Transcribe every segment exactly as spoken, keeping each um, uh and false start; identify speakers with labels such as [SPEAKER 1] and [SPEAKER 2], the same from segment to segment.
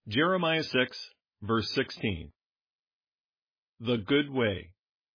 [SPEAKER 1] Jeremiah six, verse sixteen. The Good Way.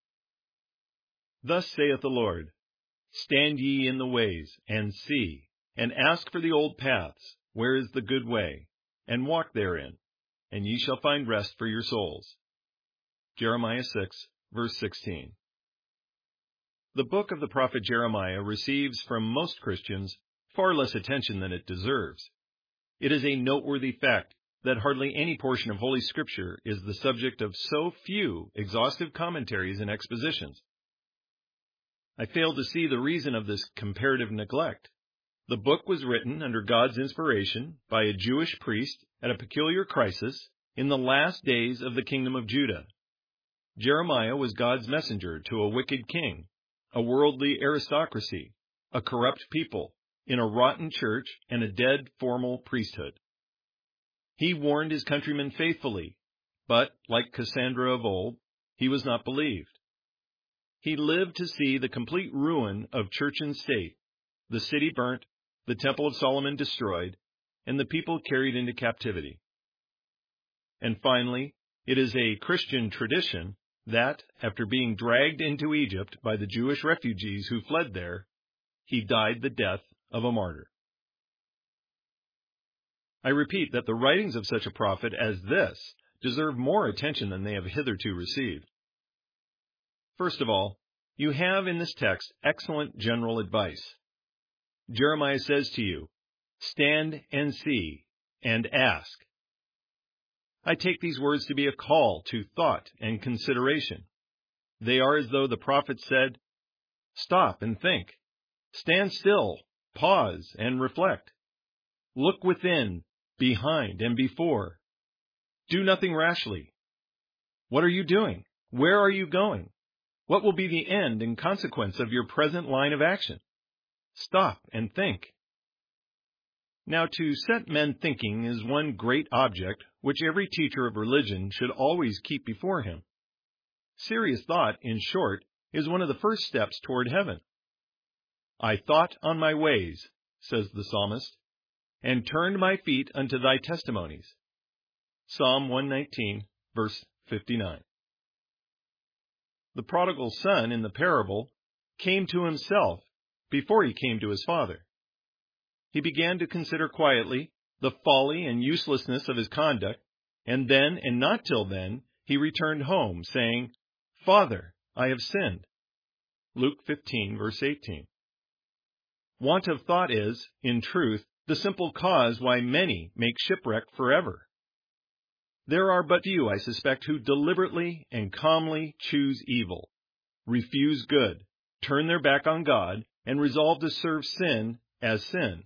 [SPEAKER 1] Thus saith the Lord, Stand ye in the ways, and see, and ask for the old paths, where is the good way, and walk therein, and ye shall find rest for your souls. Jeremiah six, verse sixteen. The book of the prophet Jeremiah receives from most Christians far less attention than it deserves. It is a noteworthy fact that hardly any portion of Holy Scripture is the subject of so few exhaustive commentaries and expositions. I fail to see the reason of this comparative neglect. The book was written under God's inspiration by a Jewish priest at a peculiar crisis in the last days of the kingdom of Judah. Jeremiah was God's messenger to a wicked king, a worldly aristocracy, a corrupt people, in a rotten church and a dead formal priesthood. He warned his countrymen faithfully, but, like Cassandra of old, he was not believed. He lived to see the complete ruin of church and state, the city burnt, the Temple of Solomon destroyed, and the people carried into captivity. And finally, it is a Christian tradition that, after being dragged into Egypt by the Jewish refugees who fled there, he died the death of a martyr. I repeat that the writings of such a prophet as this deserve more attention than they have hitherto received. First of all, you have in this text excellent general advice. Jeremiah says to you, Stand and see, and ask. I take these words to be a call to thought and consideration. They are as though the prophet said, Stop and think. Stand still, pause, and reflect. Look within, behind, and before. Do nothing rashly. What are you doing? Where are you going? What will be the end and consequence of your present line of action? Stop and think. Now, to set men thinking is one great object which every teacher of religion should always keep before him. Serious thought, in short, is one of the first steps toward heaven. I thought on my ways, says the psalmist, and turned my feet unto thy testimonies. Psalm one nineteen, verse fifty-nine. The prodigal son in the parable came to himself before he came to his father. He began to consider quietly the folly and uselessness of his conduct, and then, and not till then, he returned home, saying, Father, I have sinned. Luke fifteen, verse eighteen. Want of thought is, in truth, the simple cause why many make shipwreck forever. There are but few, I suspect, who deliberately and calmly choose evil, refuse good, turn their back on God, and resolve to serve sin as sin.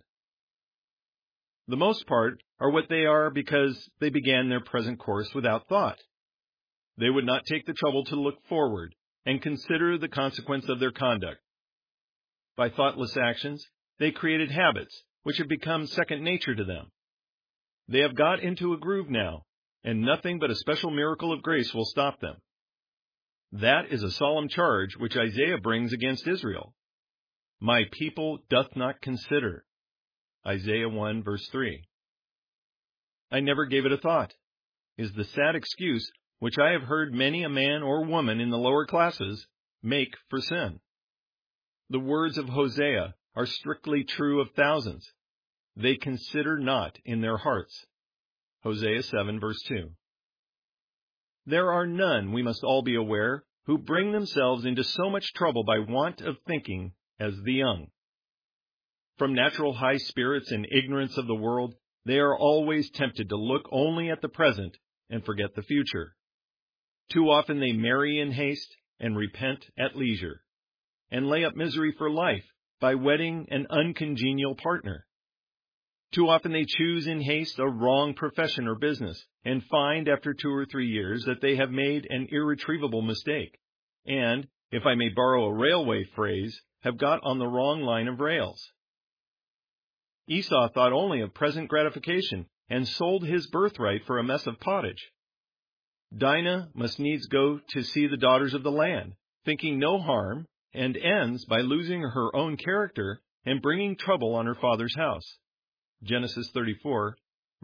[SPEAKER 1] The most part are what they are because they began their present course without thought. They would not take the trouble to look forward and consider the consequence of their conduct. By thoughtless actions, they created habits which have become second nature to them. They have got into a groove now, and nothing but a special miracle of grace will stop them. That is a solemn charge which Isaiah brings against Israel. My people doth not consider. Isaiah one, verse three. I never gave it a thought, is the sad excuse which I have heard many a man or woman in the lower classes make for sin. The words of Hosea are strictly true of thousands. They consider not in their hearts. Hosea seven, verse two. There are none, we must all be aware, who bring themselves into so much trouble by want of thinking as the young. From natural high spirits and ignorance of the world, they are always tempted to look only at the present and forget the future. Too often they marry in haste and repent at leisure, and lay up misery for life by wedding an uncongenial partner. Too often they choose in haste a wrong profession or business, and find after two or three years that they have made an irretrievable mistake, and, if I may borrow a railway phrase, have got on the wrong line of rails. Esau thought only of present gratification, and sold his birthright for a mess of pottage. Dinah must needs go to see the daughters of the land, thinking no harm, and ends by losing her own character and bringing trouble on her father's house. Genesis thirty-four,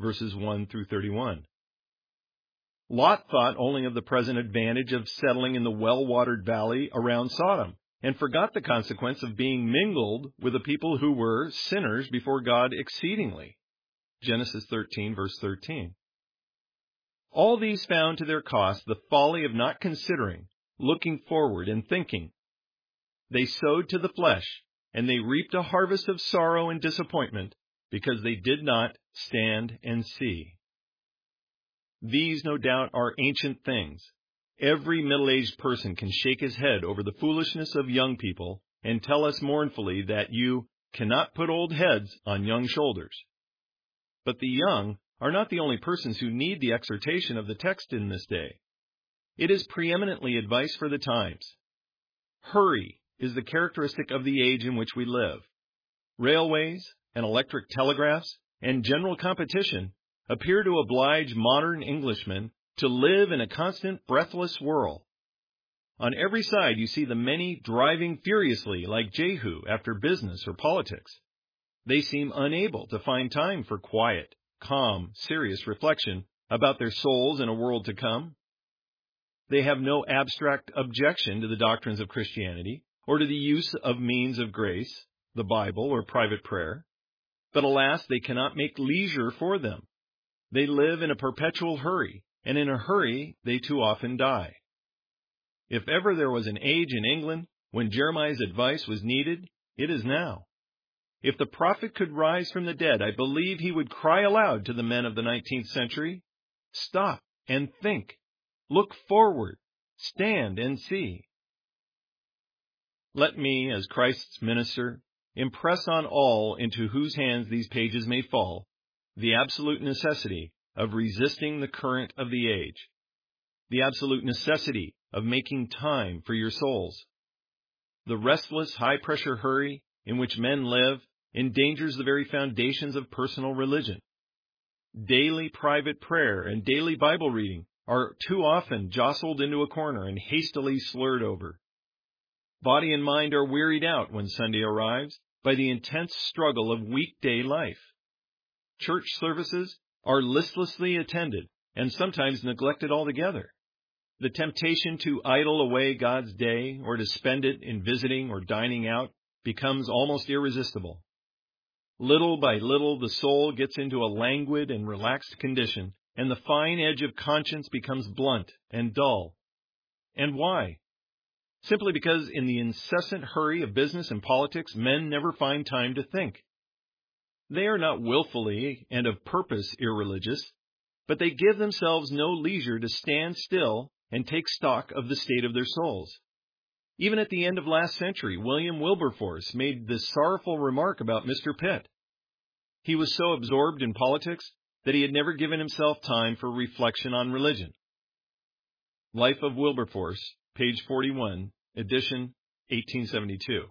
[SPEAKER 1] verses one through thirty-one. Lot thought only of the present advantage of settling in the well-watered valley around Sodom, and forgot the consequence of being mingled with a people who were sinners before God exceedingly. Genesis thirteen, verse thirteen. All these found to their cost the folly of not considering, looking forward, and thinking. They sowed to the flesh, and they reaped a harvest of sorrow and disappointment, because they did not stand and see. These, no doubt, are ancient things. Every middle-aged person can shake his head over the foolishness of young people and tell us mournfully that you cannot put old heads on young shoulders. But the young are not the only persons who need the exhortation of the text in this day. It is preeminently advice for the times. Hurry is the characteristic of the age in which we live. Railways and electric telegraphs and general competition appear to oblige modern Englishmen to live in a constant breathless whirl. On every side you see the many driving furiously like Jehu after business or politics. They seem unable to find time for quiet, calm, serious reflection about their souls in a world to come. They have no abstract objection to the doctrines of Christianity or to the use of means of grace, the Bible or private prayer. But alas, they cannot make leisure for them. They live in a perpetual hurry, and in a hurry they too often die. If ever there was an age in England when Jeremiah's advice was needed, it is now. If the prophet could rise from the dead, I believe he would cry aloud to the men of the nineteenth century, "Stop and think. Look forward. Stand and see." Let me, as Christ's minister, impress on all into whose hands these pages may fall the absolute necessity of resisting the current of the age, the absolute necessity of making time for your souls. The restless, high-pressure hurry in which men live endangers the very foundations of personal religion. Daily private prayer and daily Bible reading are too often jostled into a corner and hastily slurred over. Body and mind are wearied out when Sunday arrives by the intense struggle of weekday life. Church services are listlessly attended and sometimes neglected altogether. The temptation to idle away God's day or to spend it in visiting or dining out becomes almost irresistible. Little by little, the soul gets into a languid and relaxed condition, and the fine edge of conscience becomes blunt and dull. And why? Simply because in the incessant hurry of business and politics, men never find time to think. They are not willfully and of purpose irreligious, but they give themselves no leisure to stand still and take stock of the state of their souls. Even at the end of last century, William Wilberforce made this sorrowful remark about Mister Pitt. He was so absorbed in politics that he had never given himself time for reflection on religion. Life of Wilberforce, page forty-one, edition eighteen seventy-two.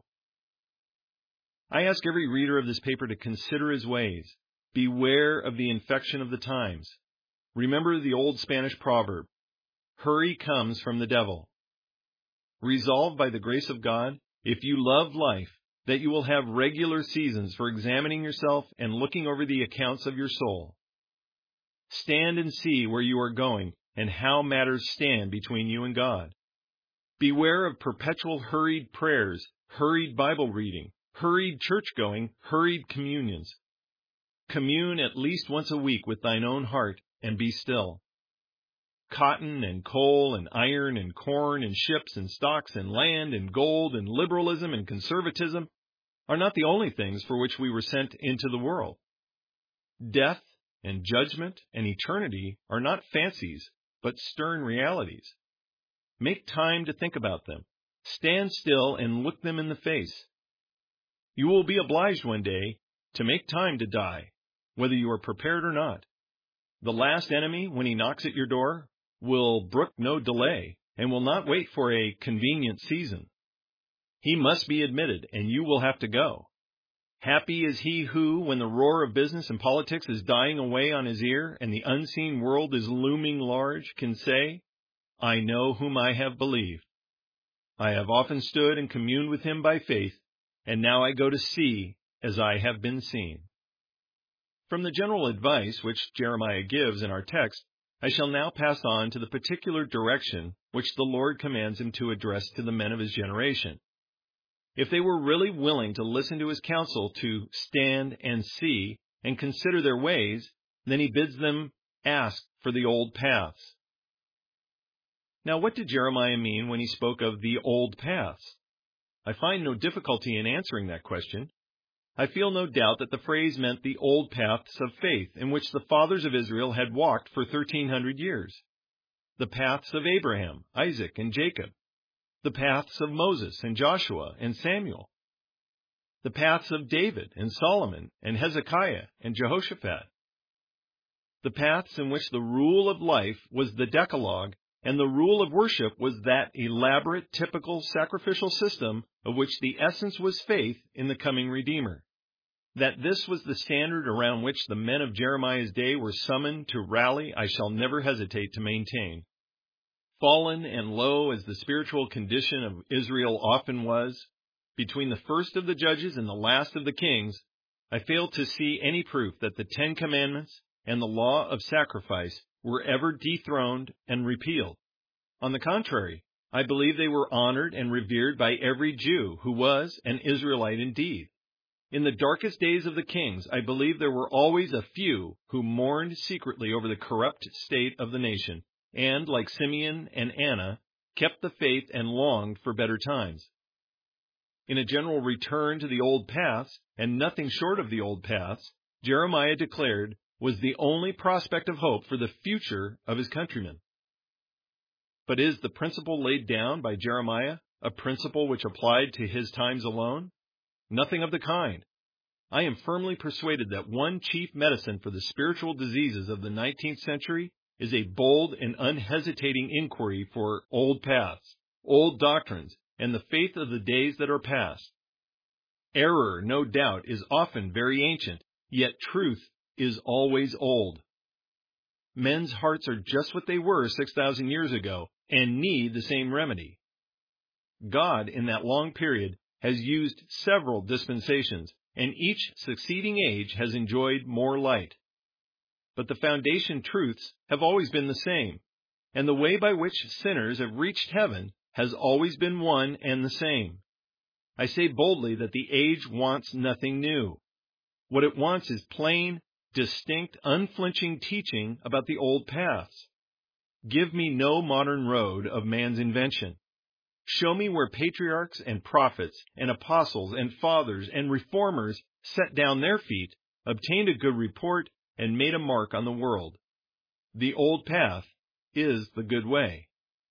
[SPEAKER 1] I ask every reader of this paper to consider his ways. Beware of the infection of the times. Remember the old Spanish proverb, "Hurry comes from the devil." Resolve by the grace of God, if you love life, that you will have regular seasons for examining yourself and looking over the accounts of your soul. Stand and see where you are going and how matters stand between you and God. Beware of perpetual hurried prayers, hurried Bible reading, hurried church-going, hurried communions. Commune at least once a week with thine own heart and be still. Cotton and coal and iron and corn and ships and stocks and land and gold and liberalism and conservatism are not the only things for which we were sent into the world. Death and judgment and eternity are not fancies, but stern realities. Make time to think about them. Stand still and look them in the face. You will be obliged one day to make time to die, whether you are prepared or not. The last enemy, when he knocks at your door, will brook no delay and will not wait for a convenient season. He must be admitted, and you will have to go. Happy is he who, when the roar of business and politics is dying away on his ear and the unseen world is looming large, can say, "I know whom I have believed. I have often stood and communed with him by faith, and now I go to see as I have been seen." From the general advice which Jeremiah gives in our text, I shall now pass on to the particular direction which the Lord commands him to address to the men of his generation. If they were really willing to listen to his counsel to stand and see and consider their ways, then he bids them ask for the old paths. Now, what did Jeremiah mean when he spoke of the old paths? I find no difficulty in answering that question. I feel no doubt that the phrase meant the old paths of faith in which the fathers of Israel had walked for thirteen hundred years. The paths of Abraham, Isaac, and Jacob. The paths of Moses and Joshua and Samuel. The paths of David and Solomon and Hezekiah and Jehoshaphat. The paths in which the rule of life was the Decalogue and the rule of worship was that elaborate, typical sacrificial system of which the essence was faith in the coming Redeemer. That this was the standard around which the men of Jeremiah's day were summoned to rally, I shall never hesitate to maintain. Fallen and low as the spiritual condition of Israel often was, between the first of the judges and the last of the kings, I fail to see any proof that the Ten Commandments and the law of sacrifice were ever dethroned and repealed. On the contrary, I believe they were honored and revered by every Jew who was an Israelite indeed. In the darkest days of the kings, I believe there were always a few who mourned secretly over the corrupt state of the nation, and, like Simeon and Anna, kept the faith and longed for better times. In a general return to the old paths, and nothing short of the old paths, Jeremiah declared was the only prospect of hope for the future of his countrymen. But is the principle laid down by Jeremiah a principle which applied to his times alone? Nothing of the kind. I am firmly persuaded that one chief medicine for the spiritual diseases of the nineteenth century is a bold and unhesitating inquiry for old paths, old doctrines, and the faith of the days that are past. Error, no doubt, is often very ancient, yet truth is always old. Men's hearts are just what they were six thousand years ago and need the same remedy. God, in that long period, has used several dispensations, and each succeeding age has enjoyed more light. But the foundation truths have always been the same, and the way by which sinners have reached heaven has always been one and the same. I say boldly that the age wants nothing new. What it wants is plain, distinct, unflinching teaching about the old paths. Give me no modern road of man's invention. Show me where patriarchs and prophets and apostles and fathers and reformers set down their feet, obtained a good report, and made a mark on the world. The old path is the good way.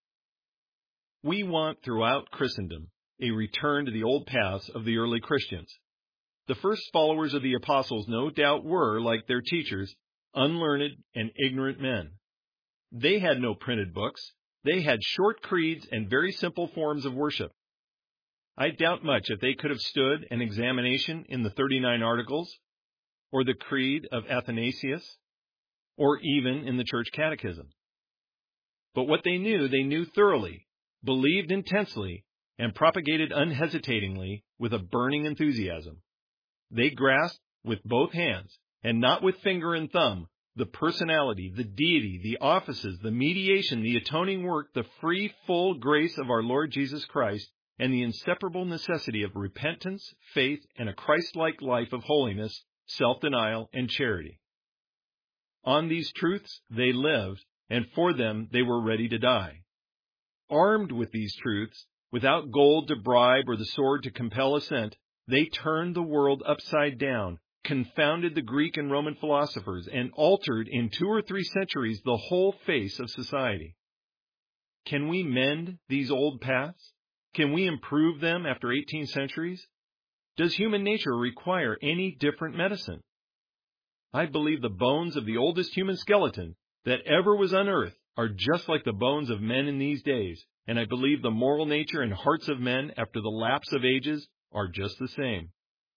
[SPEAKER 1] We want throughout Christendom a return to the old paths of the early Christians. The first followers of the apostles no doubt were, like their teachers, unlearned and ignorant men. They had no printed books. They had short creeds and very simple forms of worship. I doubt much if they could have stood an examination in the thirty-nine Articles, or the Creed of Athanasius, or even in the Church Catechism. But what they knew, they knew thoroughly, believed intensely, and propagated unhesitatingly with a burning enthusiasm. They grasped with both hands, and not with finger and thumb, the personality, the deity, the offices, the mediation, the atoning work, the free, full grace of our Lord Jesus Christ, and the inseparable necessity of repentance, faith, and a Christ-like life of holiness, self-denial, and charity. On these truths they lived, and for them they were ready to die. Armed with these truths, without gold to bribe or the sword to compel assent, they turned the world upside down, confounded the Greek and Roman philosophers, and altered in two or three centuries the whole face of society. Can we mend these old paths? Can we improve them after eighteen centuries? Does human nature require any different medicine? I believe the bones of the oldest human skeleton that ever was unearthed are just like the bones of men in these days, and I believe the moral nature and hearts of men after the lapse of ages are just the same.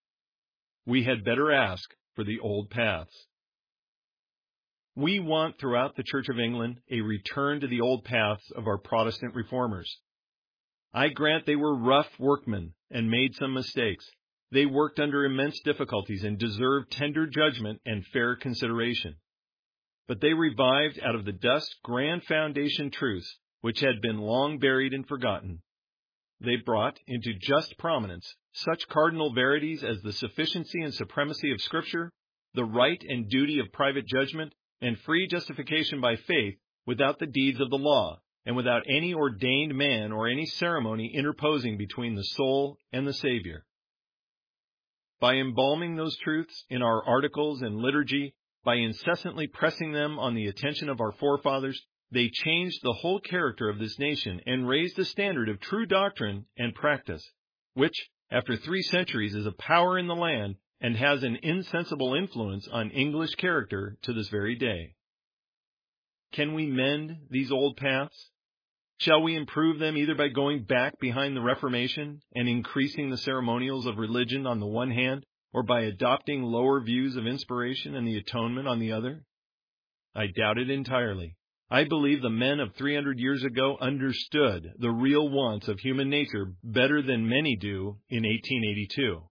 [SPEAKER 1] We had better ask for the old paths. We want throughout the Church of England a return to the old paths of our Protestant reformers. I grant they were rough workmen and made some mistakes, They worked under immense difficulties and deserved tender judgment and fair consideration. But they revived out of the dust grand foundation truths which had been long buried and forgotten. They brought into just prominence such cardinal verities as the sufficiency and supremacy of Scripture, the right and duty of private judgment, and free justification by faith without the deeds of the law, and without any ordained man or any ceremony interposing between the soul and the Savior. By embalming those truths in our articles and liturgy, by incessantly pressing them on the attention of our forefathers, they changed the whole character of this nation and raised the standard of true doctrine and practice, which, after three centuries, is a power in the land and has an insensible influence on English character to this very day. Can we mend these old paths? Shall we improve them either by going back behind the Reformation and increasing the ceremonials of religion on the one hand, or by adopting lower views of inspiration and the atonement on the other? I doubt it entirely. I believe the men of three hundred years ago understood the real wants of human nature better than many do in eighteen eighty-two.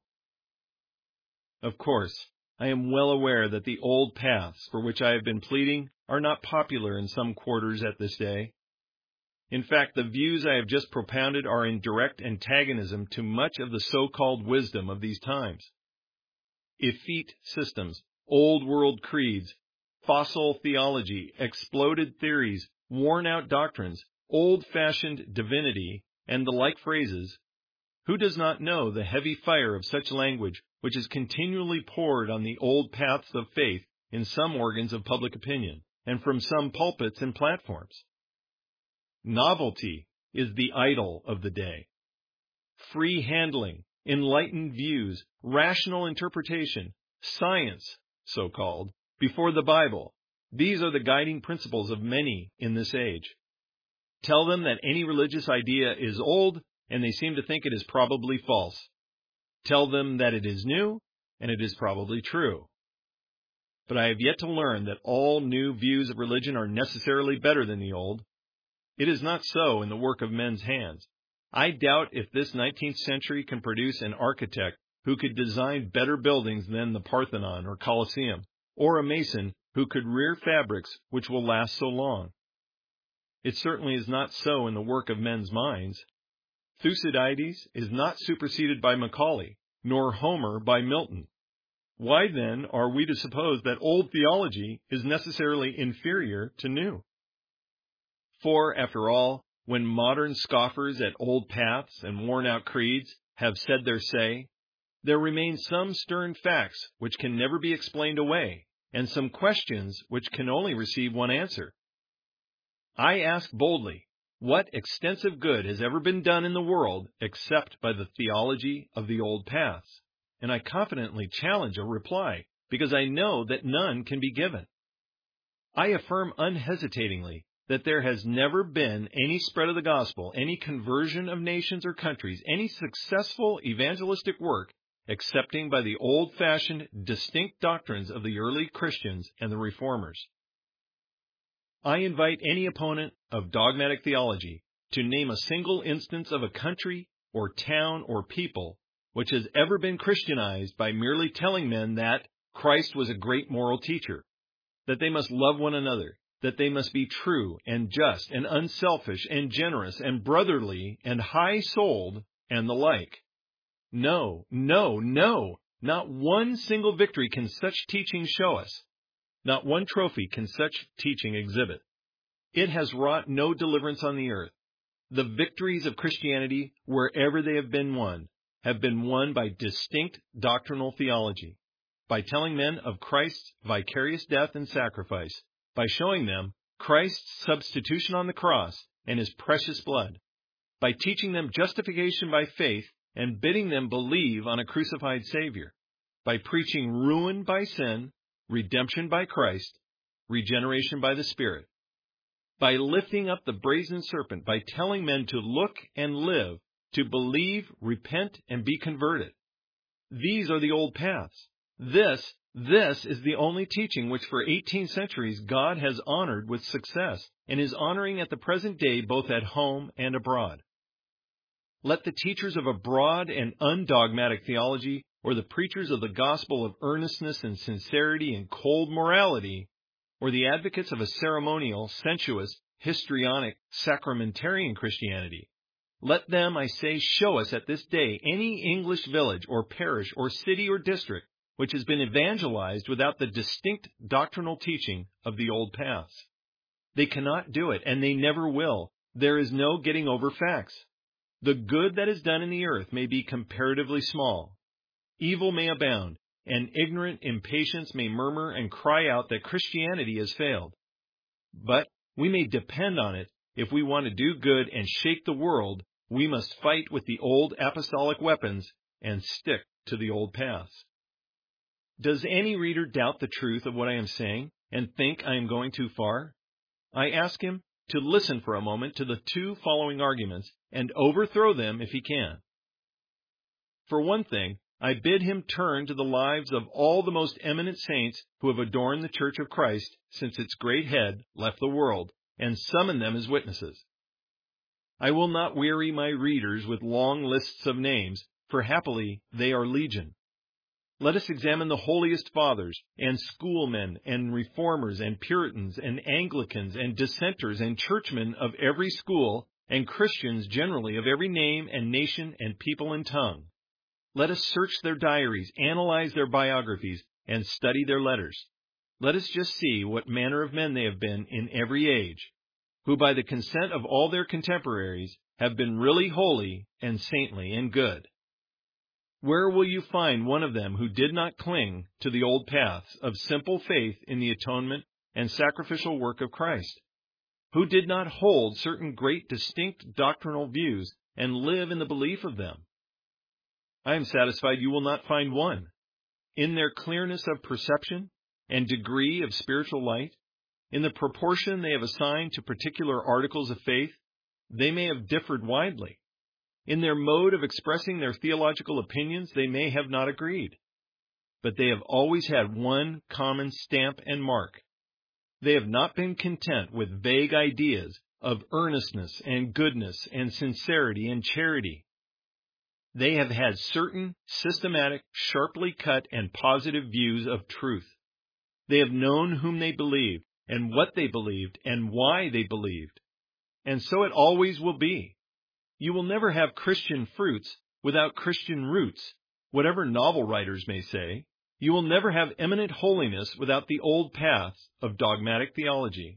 [SPEAKER 1] Of course, I am well aware that the old paths for which I have been pleading are not popular in some quarters at this day. In fact, the views I have just propounded are in direct antagonism to much of the so-called wisdom of these times. Effete systems, old world creeds, fossil theology, exploded theories, worn-out doctrines, old-fashioned divinity, and the like phrases. Who does not know the heavy fire of such language which is continually poured on the old paths of faith in some organs of public opinion, and from some pulpits and platforms? Novelty is the idol of the day. Free handling, enlightened views, rational interpretation, science, so-called, before the Bible, these are the guiding principles of many in this age. Tell them that any religious idea is old, and they seem to think it is probably false. Tell them that it is new, and it is probably true. But I have yet to learn that all new views of religion are necessarily better than the old. It is not so in the work of men's hands. I doubt if this nineteenth century can produce an architect who could design better buildings than the Parthenon or Colosseum, or a mason who could rear fabrics which will last so long. It certainly is not so in the work of men's minds. Thucydides is not superseded by Macaulay, nor Homer by Milton. Why then are we to suppose that old theology is necessarily inferior to new? For, after all, when modern scoffers at old paths and worn-out creeds have said their say, there remain some stern facts which can never be explained away, and some questions which can only receive one answer. I ask boldly, what extensive good has ever been done in the world except by the theology of the old paths? And I confidently challenge a reply, because I know that none can be given. I affirm unhesitatingly that there has never been any spread of the gospel, any conversion of nations or countries, any successful evangelistic work, excepting by the old-fashioned, distinct doctrines of the early Christians and the Reformers. I invite any opponent of dogmatic theology to name a single instance of a country or town or people which has ever been Christianized by merely telling men that Christ was a great moral teacher, that they must love one another, that they must be true and just and unselfish and generous and brotherly and high-souled and the like. No, no, no, not one single victory can such teaching show us. Not one trophy can such teaching exhibit. It has wrought no deliverance on the earth. The victories of Christianity, wherever they have been won, have been won by distinct doctrinal theology, by telling men of Christ's vicarious death and sacrifice, by showing them Christ's substitution on the cross and his precious blood, by teaching them justification by faith and bidding them believe on a crucified Savior, by preaching ruin by sin, redemption by Christ, regeneration by the Spirit, by lifting up the brazen serpent, by telling men to look and live, to believe, repent, and be converted. These are the old paths. This, this is the only teaching which for eighteen centuries God has honored with success and is honoring at the present day both at home and abroad. Let the teachers of a broad and undogmatic theology or the preachers of the gospel of earnestness and sincerity and cold morality, or the advocates of a ceremonial, sensuous, histrionic, sacramentarian Christianity. Let them, I say, show us at this day any English village or parish or city or district which has been evangelized without the distinct doctrinal teaching of the old paths. They cannot do it, and they never will. There is no getting over facts. The good that is done in the earth may be comparatively small. Evil may abound, and ignorant impatience may murmur and cry out that Christianity has failed. But we may depend on it. If we want to do good and shake the world, we must fight with the old apostolic weapons and stick to the old paths. Does any reader doubt the truth of what I am saying and think I am going too far? I ask him to listen for a moment to the two following arguments and overthrow them if he can. For one thing, I bid him turn to the lives of all the most eminent saints who have adorned the Church of Christ since its great head left the world, and summon them as witnesses. I will not weary my readers with long lists of names, for happily they are legion. Let us examine the holiest fathers, and schoolmen, and reformers, and Puritans, and Anglicans, and dissenters, and churchmen of every school, and Christians generally of every name and nation and people and tongue. Let us search their diaries, analyze their biographies, and study their letters. Let us just see what manner of men they have been in every age, who by the consent of all their contemporaries have been really holy and saintly and good. Where will you find one of them who did not cling to the old paths of simple faith in the atonement and sacrificial work of Christ? Who did not hold certain great distinct doctrinal views and live in the belief of them? I am satisfied you will not find one. In their clearness of perception and degree of spiritual light, in the proportion they have assigned to particular articles of faith, they may have differed widely. In their mode of expressing their theological opinions, they may have not agreed. But they have always had one common stamp and mark. They have not been content with vague ideas of earnestness and goodness and sincerity and charity. They have had certain systematic, sharply cut, and positive views of truth. They have known whom they believed, and what they believed, and why they believed. And so it always will be. You will never have Christian fruits without Christian roots. Whatever novel writers may say, you will never have eminent holiness without the old paths of dogmatic theology.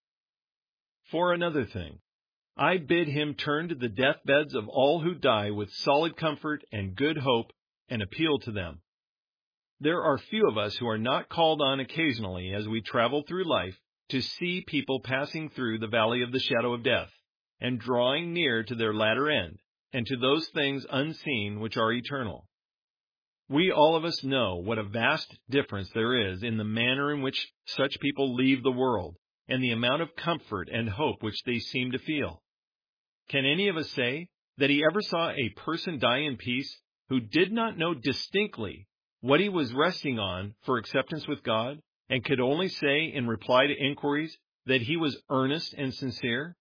[SPEAKER 1] For another thing, I bid him turn to the deathbeds of all who die with solid comfort and good hope and appeal to them. There are few of us who are not called on occasionally as we travel through life to see people passing through the valley of the shadow of death and drawing near to their latter end and to those things unseen which are eternal. We all of us know what a vast difference there is in the manner in which such people leave the world and the amount of comfort and hope which they seem to feel. Can any of us say that he ever saw a person die in peace who did not know distinctly what he was resting on for acceptance with God, and could only say in reply to inquiries that he was earnest and sincere?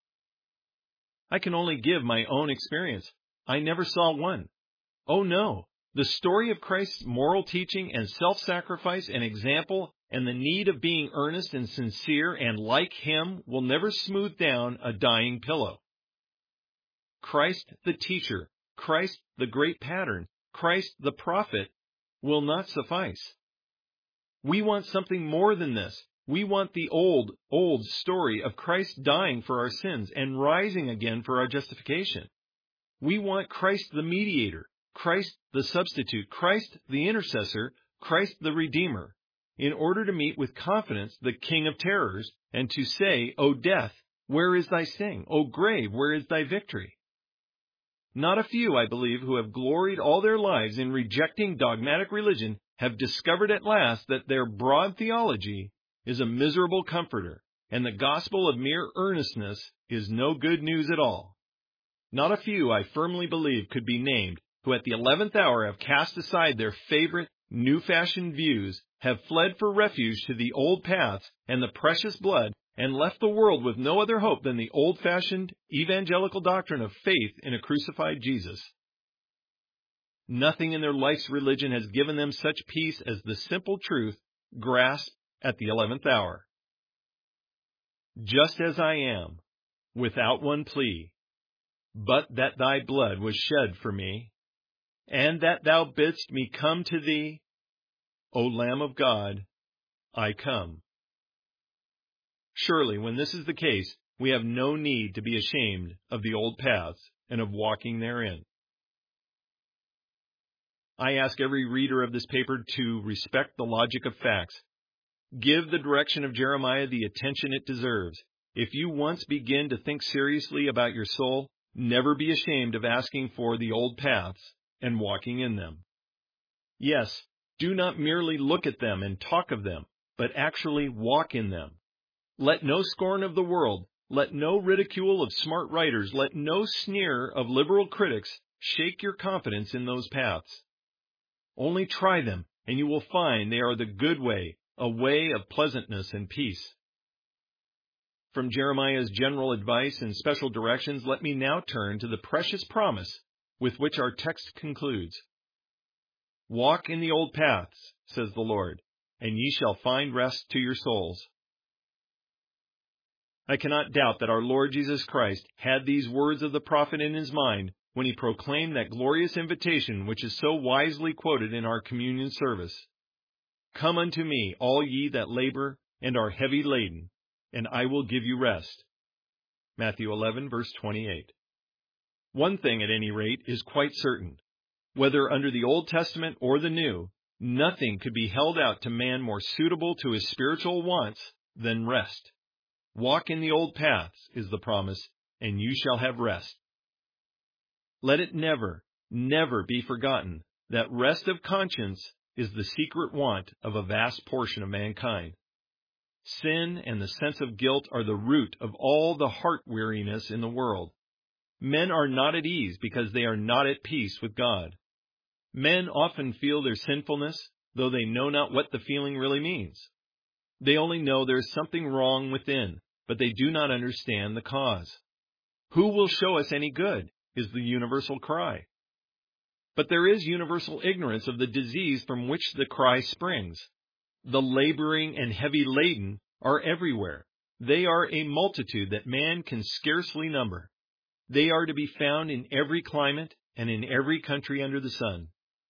[SPEAKER 1] I can only give my own experience. I never saw one. Oh no, the story of Christ's moral teaching and self-sacrifice and example and the need of being earnest and sincere and like him will never smooth down a dying pillow. Christ the teacher, Christ the great pattern, Christ the prophet will not suffice. We want something more than this. We want the old, old story of Christ dying for our sins and rising again for our justification. We want Christ the mediator, Christ the substitute, Christ the intercessor, Christ the redeemer, in order to meet with confidence the King of terrors and to say, O death, where is thy sting? O grave, where is thy victory? Not a few, I believe, who have gloried all their lives in rejecting dogmatic religion have discovered at last that their broad theology is a miserable comforter, and the gospel of mere earnestness is no good news at all. Not a few, I firmly believe, could be named who at the eleventh hour have cast aside their favorite, new-fashioned views, have fled for refuge to the old paths and the precious blood, and left the world with no other hope than the old-fashioned evangelical doctrine of faith in a crucified Jesus. Nothing in their life's religion has given them such peace as the simple truth grasped at the eleventh hour. Just as I am, without one plea, but that thy blood was shed for me, and that thou bidst me come to thee, O Lamb of God, I come. Surely, when this is the case, we have no need to be ashamed of the old paths and of walking therein. I ask every reader of this paper to respect the logic of facts. Give the direction of Jeremiah the attention it deserves. If you once begin to think seriously about your soul, never be ashamed of asking for the old paths and walking in them. Yes, do not merely look at them and talk of them, but actually walk in them. Let no scorn of the world, let no ridicule of smart writers, let no sneer of liberal critics shake your confidence in those paths. Only try them, and you will find they are the good way, a way of pleasantness and peace. From Jeremiah's general advice and special directions, let me now turn to the precious promise with which our text concludes. Walk in the old paths, says the Lord, and ye shall find rest to your souls. I cannot doubt that our Lord Jesus Christ had these words of the prophet in his mind when he proclaimed that glorious invitation which is so wisely quoted in our communion service. Come unto me, all ye that labor and are heavy laden, and I will give you rest. Matthew eleven, verse twenty-eight. One thing, at any rate, is quite certain. Whether under the Old Testament or the New, nothing could be held out to man more suitable to his spiritual wants than rest. Walk in the old paths, is the promise, and you shall have rest. Let it never, never be forgotten that rest of conscience is the secret want of a vast portion of mankind. Sin and the sense of guilt are the root of all the heart weariness in the world. Men are not at ease because they are not at peace with God. Men often feel their sinfulness, though they know not what the feeling really means. They only know there is something wrong within, but they do not understand the cause. Who will show us any good, is the universal cry. But there is universal ignorance of the disease from which the cry springs. The laboring and heavy laden are everywhere. They are a multitude that man can scarcely number. They are to be found in every climate and in every country under the sun.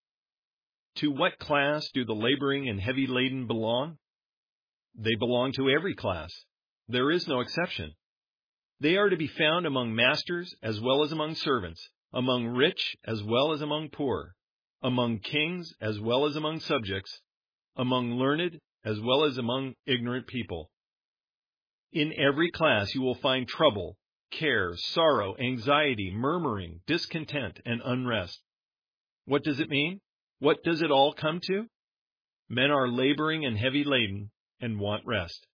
[SPEAKER 1] To what class do the laboring and heavy laden belong? They belong to every class. There is no exception. They are to be found among masters as well as among servants, among rich as well as among poor, among kings as well as among subjects, among learned as well as among ignorant people. In every class you will find trouble, care, sorrow, anxiety, murmuring, discontent, and unrest. What does it mean? What does it all come to? Men are laboring and heavy laden and want rest.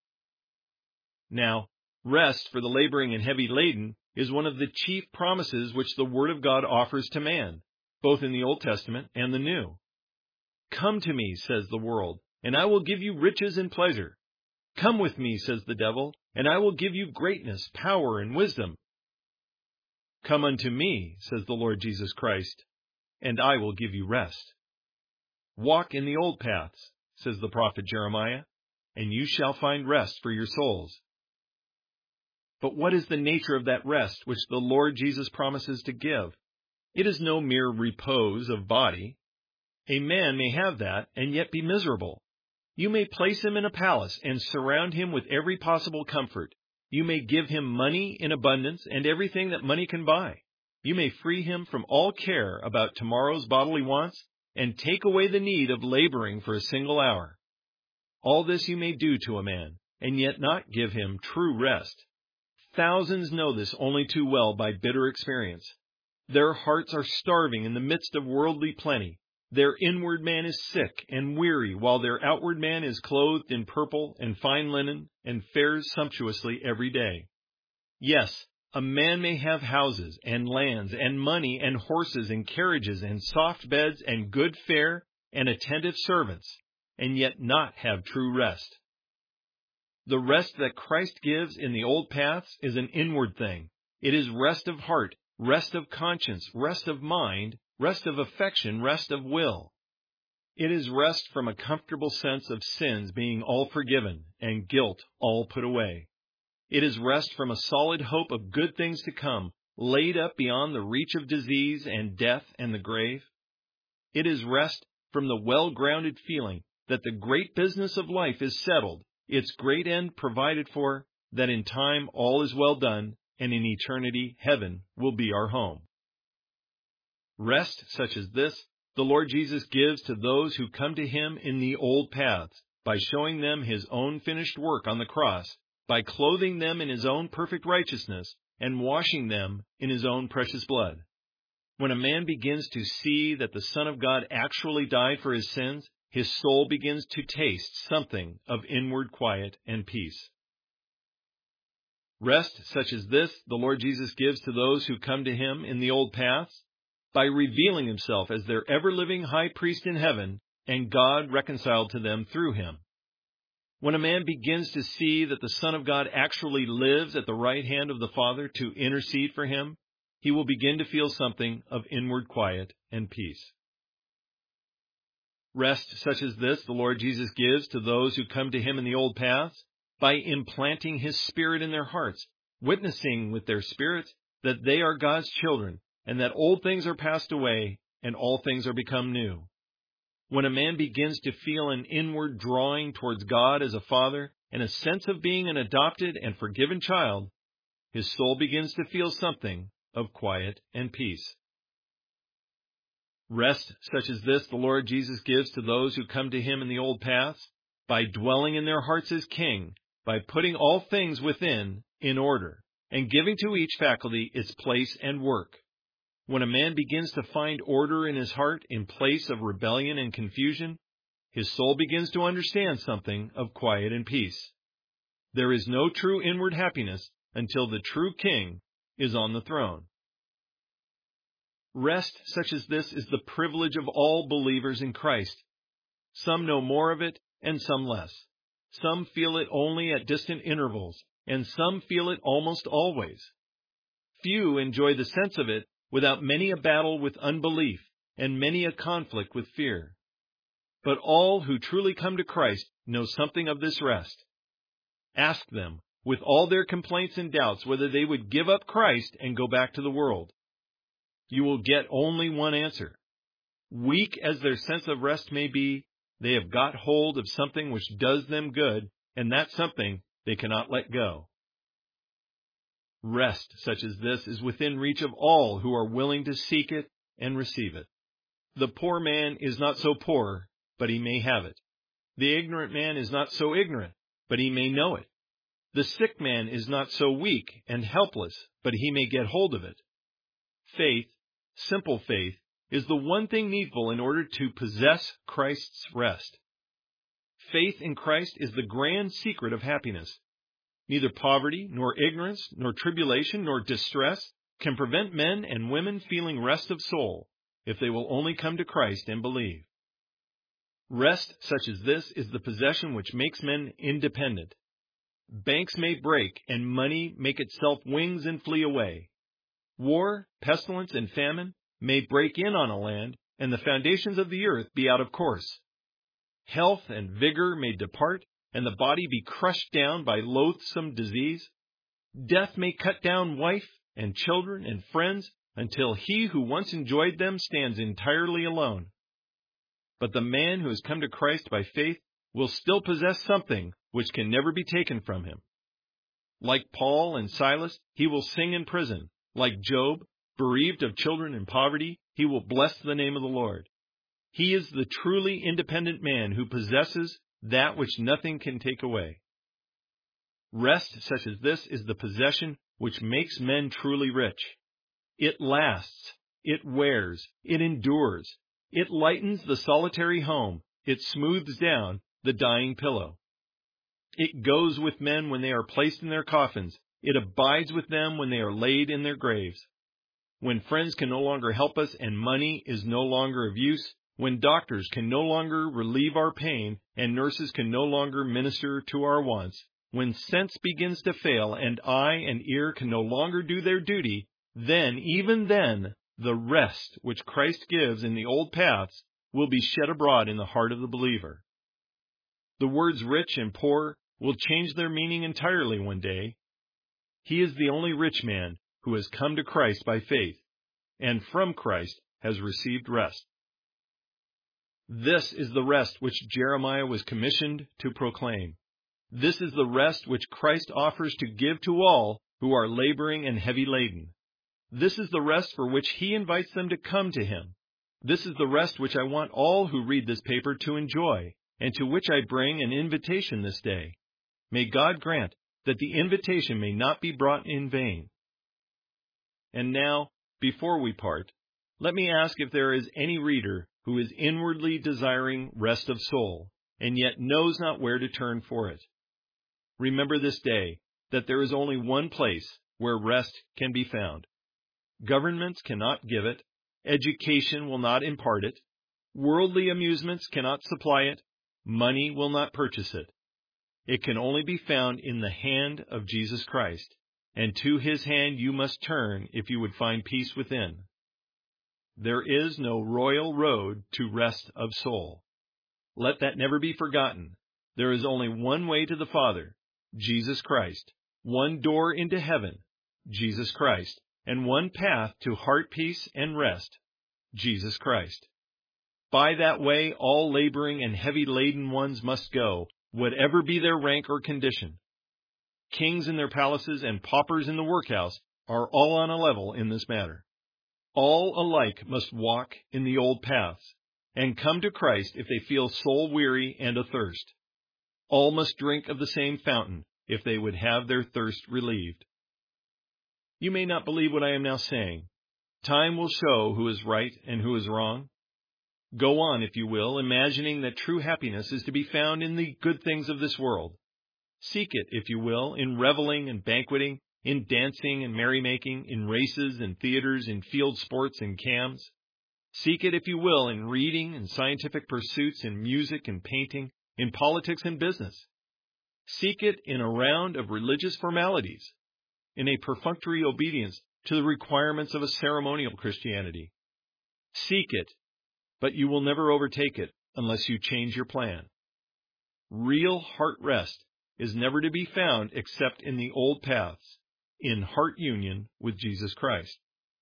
[SPEAKER 1] Now, rest for the laboring and heavy laden is one of the chief promises which the Word of God offers to man, both in the Old Testament and the New. Come to me, says the world, and I will give you riches and pleasure. Come with me, says the devil, and I will give you greatness, power, and wisdom. Come unto me, says the Lord Jesus Christ, and I will give you rest. Walk in the old paths, says the prophet Jeremiah, and you shall find rest for your souls. But what is the nature of that rest which the Lord Jesus promises to give? It is no mere repose of body. A man may have that and yet be miserable. You may place him in a palace and surround him with every possible comfort. You may give him money in abundance and everything that money can buy. You may free him from all care about tomorrow's bodily wants and take away the need of laboring for a single hour. All this you may do to a man, and yet not give him true rest. Thousands know this only too well by bitter experience. Their hearts are starving in the midst of worldly plenty. Their inward man is sick and weary, while their outward man is clothed in purple and fine linen and fares sumptuously every day. Yes, a man may have houses and lands and money and horses and carriages and soft beds and good fare and attentive servants, and yet not have true rest. The rest that Christ gives in the old paths is an inward thing. It is rest of heart, rest of conscience, rest of mind, rest of affection, rest of will. It is rest from a comfortable sense of sins being all forgiven and guilt all put away. It is rest from a solid hope of good things to come, laid up beyond the reach of disease and death and the grave. It is rest from the well-grounded feeling that the great business of life is settled, its great end provided for, that in time all is well done, and in eternity heaven will be our home. Rest such as this the Lord Jesus gives to those who come to Him in the old paths, by showing them His own finished work on the cross, by clothing them in His own perfect righteousness, and washing them in His own precious blood. When a man begins to see that the Son of God actually died for his sins, his soul begins to taste something of inward quiet and peace. Rest such as this the Lord Jesus gives to those who come to Him in the old paths, by revealing Himself as their ever-living high priest in heaven, and God reconciled to them through Him. When a man begins to see that the Son of God actually lives at the right hand of the Father to intercede for him, he will begin to feel something of inward quiet and peace. Rest such as this the Lord Jesus gives to those who come to Him in the old paths, by implanting His Spirit in their hearts, witnessing with their spirits that they are God's children, and that old things are passed away, and all things are become new. When a man begins to feel an inward drawing towards God as a father, and a sense of being an adopted and forgiven child, his soul begins to feel something of quiet and peace. Rest such as this the Lord Jesus gives to those who come to Him in the old paths, by dwelling in their hearts as King, by putting all things within in order, and giving to each faculty its place and work. When a man begins to find order in his heart in place of rebellion and confusion, his soul begins to understand something of quiet and peace. There is no true inward happiness until the true King is on the throne. Rest such as this is the privilege of all believers in Christ. Some know more of it and some less. Some feel it only at distant intervals, and some feel it almost always. Few enjoy the sense of it without many a battle with unbelief and many a conflict with fear. But all who truly come to Christ know something of this rest. Ask them, with all their complaints and doubts, whether they would give up Christ and go back to the world. You will get only one answer. Weak as their sense of rest may be, they have got hold of something which does them good, and that something they cannot let go. Rest such as this is within reach of all who are willing to seek it and receive it. The poor man is not so poor, but he may have it. The ignorant man is not so ignorant, but he may know it. The sick man is not so weak and helpless, but he may get hold of it. Faith, simple faith, is the one thing needful in order to possess Christ's rest. Faith in Christ is the grand secret of happiness. Neither poverty, nor ignorance, nor tribulation, nor distress can prevent men and women feeling rest of soul, if they will only come to Christ and believe. Rest such as this is the possession which makes men independent. Banks may break, and money make itself wings and flee away. War, pestilence, and famine may break in on a land, and the foundations of the earth be out of course. Health and vigor may depart, and the body be crushed down by loathsome disease. Death may cut down wife and children and friends, until he who once enjoyed them stands entirely alone. But the man who has come to Christ by faith will still possess something which can never be taken from him. Like Paul and Silas, he will sing in prison. Like Job, bereaved of children and poverty, he will bless the name of the Lord. He is the truly independent man who possesses that which nothing can take away. Rest such as this is the possession which makes men truly rich. It lasts, it wears, it endures, it lightens the solitary home, it smooths down the dying pillow. It goes with men when they are placed in their coffins, it abides with them when they are laid in their graves. When friends can no longer help us and money is no longer of use, when doctors can no longer relieve our pain and nurses can no longer minister to our wants, when sense begins to fail and eye and ear can no longer do their duty, then, even then, the rest which Christ gives in the old paths will be shed abroad in the heart of the believer. The words rich and poor will change their meaning entirely one day. He is the only rich man who has come to Christ by faith, and from Christ has received rest. This is the rest which Jeremiah was commissioned to proclaim. This is the rest which Christ offers to give to all who are laboring and heavy laden. This is the rest for which he invites them to come to him. This is the rest which I want all who read this paper to enjoy, and to which I bring an invitation this day. May God grant that the invitation may not be brought in vain. And now, before we part, let me ask if there is any reader who is inwardly desiring rest of soul, and yet knows not where to turn for it. Remember this day that there is only one place where rest can be found. Governments cannot give it, education will not impart it, worldly amusements cannot supply it, money will not purchase it. It can only be found in the hand of Jesus Christ, and to his hand you must turn if you would find peace within. There is no royal road to rest of soul. Let that never be forgotten. There is only one way to the Father, Jesus Christ, one door into heaven, Jesus Christ, and one path to heart peace and rest, Jesus Christ. By that way all laboring and heavy laden ones must go, whatever be their rank or condition. Kings in their palaces and paupers in the workhouse are all on a level in this matter. All alike must walk in the old paths, and come to Christ if they feel soul weary and athirst. All must drink of the same fountain if they would have their thirst relieved. You may not believe what I am now saying. Time will show who is right and who is wrong. Go on, if you will, imagining that true happiness is to be found in the good things of this world. Seek it, if you will, in reveling and banqueting, in dancing and merrymaking, in races and theaters, in field sports and cams. Seek it, if you will, in reading and scientific pursuits, in music and painting, in politics and business. Seek it in a round of religious formalities, in a perfunctory obedience to the requirements of a ceremonial Christianity. Seek it, but you will never overtake it unless you change your plan. Real heart rest is never to be found except in the old paths, in heart union with Jesus Christ.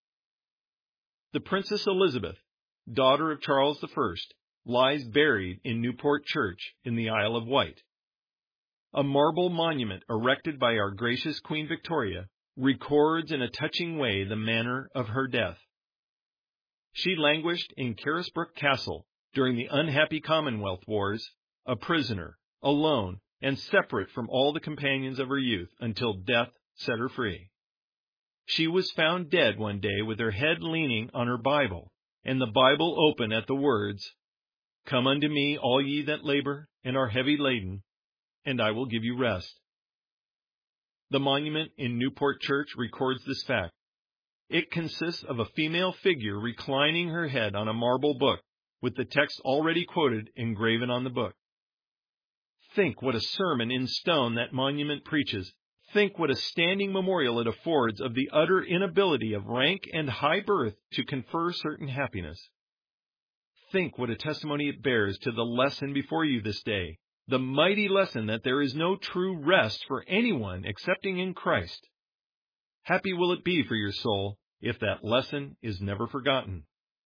[SPEAKER 1] The Princess Elizabeth, daughter of Charles the First, lies buried in Newport Church in the Isle of Wight. A marble monument erected by our gracious Queen Victoria records in a touching way the manner of her death. She languished in Carisbrooke Castle during the unhappy Commonwealth Wars, a prisoner, alone, and separate from all the companions of her youth until death set her free. She was found dead one day with her head leaning on her Bible, and the Bible open at the words, "Come unto me, all ye that labor and are heavy laden, and I will give you rest." The monument in Newport Church records this fact. It consists of a female figure reclining her head on a marble book, with the text already quoted engraven on the book. Think what a sermon in stone that monument preaches. Think what a standing memorial it affords of the utter inability of rank and high birth to confer certain happiness. Think what a testimony it bears to the lesson before you this day, the mighty lesson that there is no true rest for anyone excepting in Christ. Happy will it be for your soul if that lesson is never forgotten.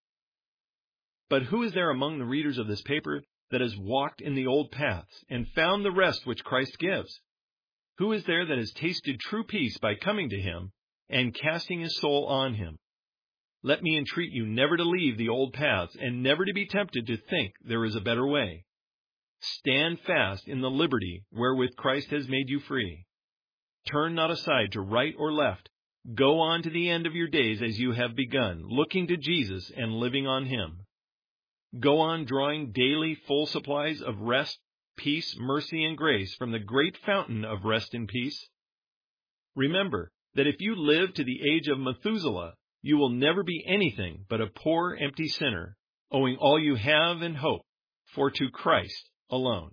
[SPEAKER 1] But who is there among the readers of this paper that has walked in the old paths and found the rest which Christ gives? Who is there that has tasted true peace by coming to him and casting his soul on him? Let me entreat you never to leave the old paths and never to be tempted to think there is a better way. Stand fast in the liberty wherewith Christ has made you free. Turn not aside to right or left. Go on to the end of your days as you have begun, looking to Jesus and living on him. Go on drawing daily full supplies of rest, peace, mercy, and grace from the great fountain of rest and peace. Remember that if you live to the age of Methuselah, you will never be anything but a poor, empty sinner, owing all you have and hope for to Christ alone.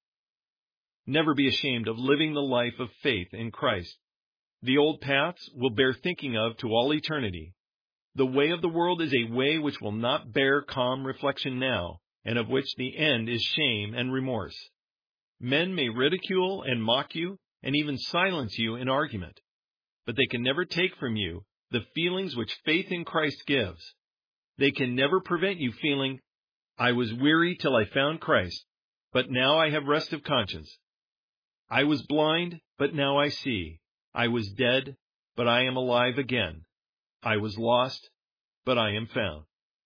[SPEAKER 1] Never be ashamed of living the life of faith in Christ. The old paths will bear thinking of to all eternity. The way of the world is a way which will not bear calm reflection now, and of which the end is shame and remorse. Men may ridicule and mock you, and even silence you in argument, but they can never take from you the feelings which faith in Christ gives. They can never prevent you feeling, I was weary till I found Christ, but now I have rest of conscience. I was blind, but now I see. I was dead, but I am alive again. I was lost, but I am found.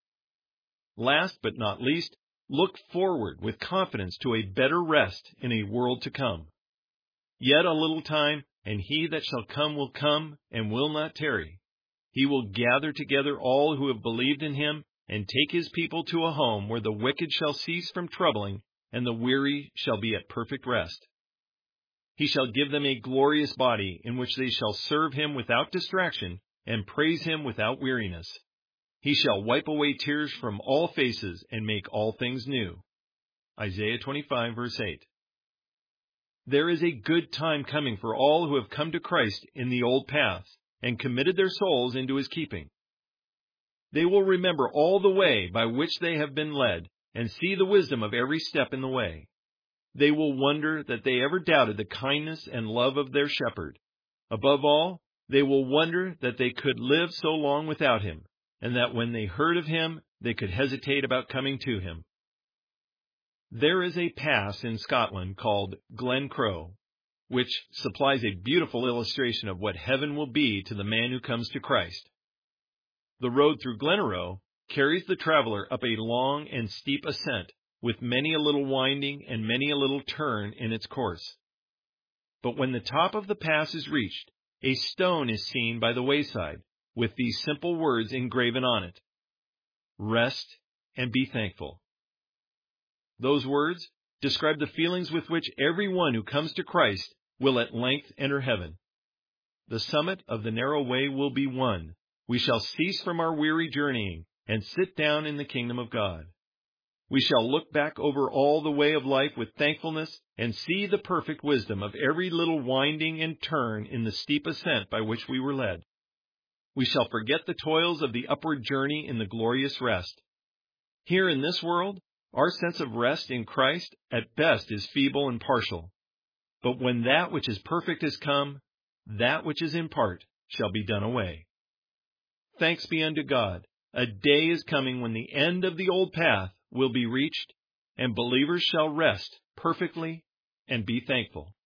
[SPEAKER 1] Last but not least, look forward with confidence to a better rest in a world to come. Yet a little time, and he that shall come will come and will not tarry. He will gather together all who have believed in him, and take his people to a home where the wicked shall cease from troubling, and the weary shall be at perfect rest. He shall give them a glorious body in which they shall serve him without distraction and praise him without weariness. He shall wipe away tears from all faces and make all things new. Isaiah twenty-five, verse eight. There is a good time coming for all who have come to Christ in the old paths and committed their souls into his keeping. They will remember all the way by which they have been led and see the wisdom of every step in the way. They will wonder that they ever doubted the kindness and love of their shepherd. Above all, they will wonder that they could live so long without him, and that when they heard of him, they could hesitate about coming to him. There is a pass in Scotland called Glen Crow, which supplies a beautiful illustration of what heaven will be to the man who comes to Christ. The road through Glenoroe carries the traveler up a long and steep ascent, with many a little winding and many a little turn in its course. But when the top of the pass is reached, a stone is seen by the wayside, with these simple words engraven on it: Rest and be thankful. Those words describe the feelings with which every one who comes to Christ will at length enter heaven. The summit of the narrow way will be won. We shall cease from our weary journeying and sit down in the kingdom of God. We shall look back over all the way of life with thankfulness and see the perfect wisdom of every little winding and turn in the steep ascent by which we were led. We shall forget the toils of the upward journey in the glorious rest. Here in this world, our sense of rest in Christ at best is feeble and partial. But when that which is perfect is come, that which is in part shall be done away. Thanks be unto God. A day is coming when the end of the old path will be reached, and believers shall rest perfectly and be thankful.